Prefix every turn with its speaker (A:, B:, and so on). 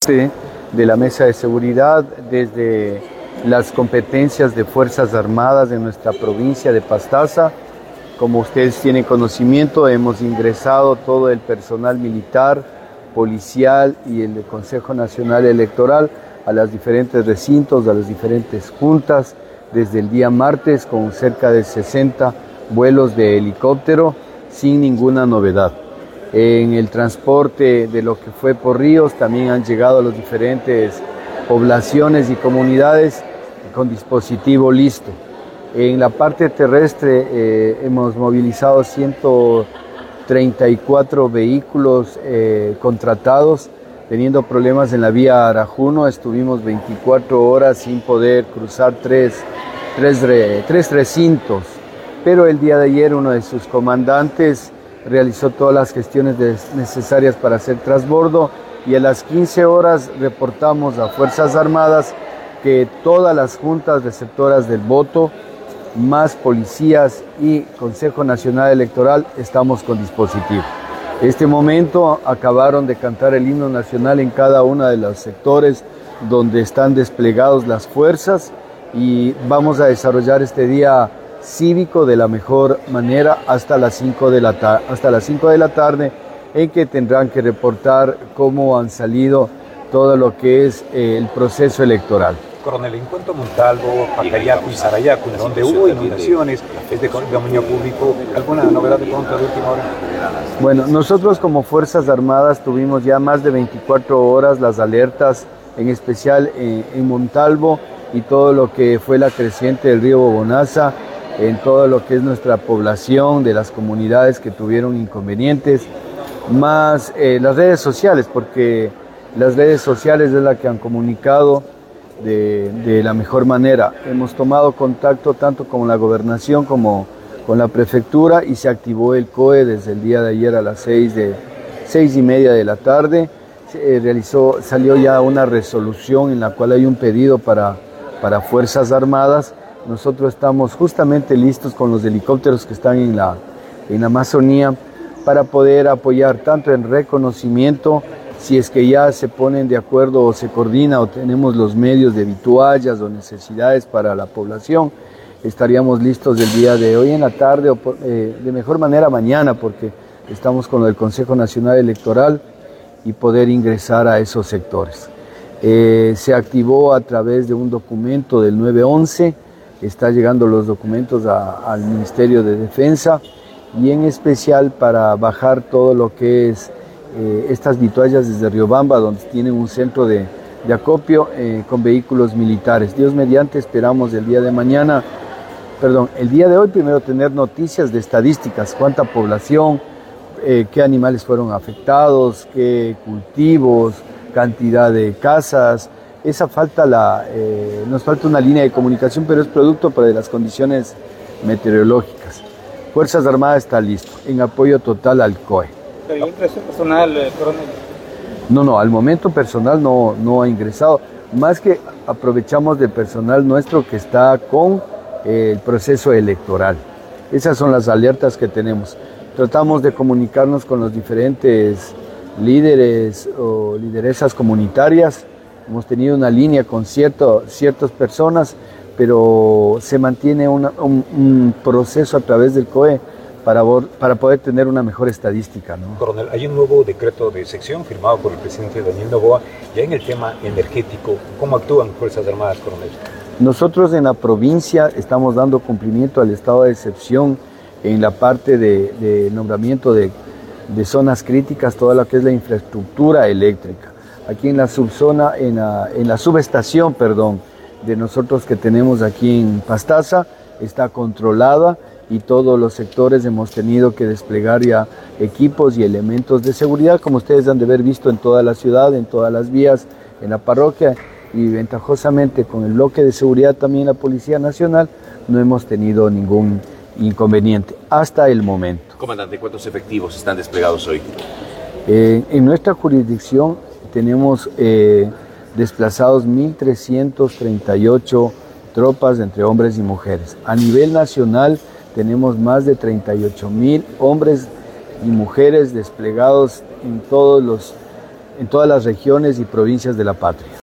A: parte de la mesa de seguridad desde las competencias de Fuerzas Armadas de nuestra provincia de Pastaza. Como ustedes tienen conocimiento, hemos ingresado todo el personal militar, policial y el Consejo Nacional Electoral a los diferentes recintos, a las diferentes juntas, desde el día martes con cerca de 60 vuelos de helicóptero sin ninguna novedad. En el transporte de lo que fue por ríos también han llegado a las diferentes poblaciones y comunidades con dispositivo listo. En la parte terrestre hemos movilizado 134 vehículos contratados, teniendo problemas en la vía Arajuno. Estuvimos 24 horas sin poder cruzar tres recintos, pero el día de ayer uno de sus comandantes realizó todas las gestiones necesarias para hacer transbordo y a las 15 horas reportamos a Fuerzas Armadas que todas las juntas receptoras del voto, más policías y Consejo Nacional Electoral, estamos con dispositivo. En este momento acabaron de cantar el himno nacional en cada uno de los sectores donde están desplegados las fuerzas y vamos a desarrollar este día cívico de la mejor manera hasta las 5 de la tarde, en que tendrán que reportar cómo han salido todo lo que es el proceso electoral.
B: Coronel, en cuanto a Montalvo, Pacayacu y Sarayacu, donde hubo inundaciones, es de dominio público, ¿alguna novedad de pronto de última hora?
A: Bueno, nosotros como Fuerzas Armadas tuvimos ya más de 24 horas las alertas, en especial en Montalvo y todo lo que fue la creciente del río Bobonaza, en todo lo que es nuestra población, de las comunidades que tuvieron inconvenientes, más las redes sociales, porque las redes sociales es la que han comunicado de la mejor manera. Hemos tomado contacto tanto con la gobernación como con la prefectura y se activó el COE desde el día de ayer a las 6:30 de la tarde. Salió ya una resolución en la cual hay un pedido para Fuerzas Armadas. Nosotros estamos justamente listos con los helicópteros que están en la Amazonía para poder apoyar tanto en reconocimiento, si es que ya se ponen de acuerdo o se coordina o tenemos los medios de vituallas o necesidades para la población, estaríamos listos el día de hoy en la tarde o de mejor manera mañana, porque estamos con el Consejo Nacional Electoral y poder ingresar a esos sectores. Se activó a través de un documento del 911, está llegando los documentos al Ministerio de Defensa y en especial para bajar todo lo que es estas vituallas desde Riobamba, donde tienen un centro de acopio con vehículos militares. Dios mediante, esperamos el día de hoy primero tener noticias de estadísticas, cuánta población, qué animales fueron afectados, qué cultivos, cantidad de casas. Nos falta una línea de comunicación, pero es producto de las condiciones meteorológicas. Fuerzas Armadas está listo, en apoyo total al COE.
C: ¿Pero hay ingreso personal, coronel?
A: No, al momento personal no ha ingresado, más que aprovechamos del personal nuestro que está con el proceso electoral. Esas son las alertas que tenemos. Tratamos de comunicarnos con los diferentes líderes o lideresas comunitarias. Hemos tenido una línea con ciertas personas, pero se mantiene un proceso a través del COE para poder tener una mejor estadística, ¿no?
B: Coronel, hay un nuevo decreto de sección firmado por el presidente Daniel Noboa, ya en el tema energético. ¿Cómo actúan Fuerzas Armadas, coronel?
A: Nosotros en la provincia estamos dando cumplimiento al estado de excepción en la parte de nombramiento de zonas críticas, toda lo que es la infraestructura eléctrica. Aquí en la subzona, en la subestación, de nosotros que tenemos aquí en Pastaza, está controlada y todos los sectores hemos tenido que desplegar ya equipos y elementos de seguridad, como ustedes han de haber visto en toda la ciudad, en todas las vías, en la parroquia, y ventajosamente con el bloque de seguridad también la Policía Nacional no hemos tenido ningún inconveniente hasta el momento.
D: Comandante, ¿cuántos efectivos están desplegados hoy?
A: En nuestra jurisdicción tenemos desplazados 1.338 tropas entre hombres y mujeres. A nivel nacional tenemos más de 38.000 hombres y mujeres desplegados en todos los en todas las regiones y provincias de la patria.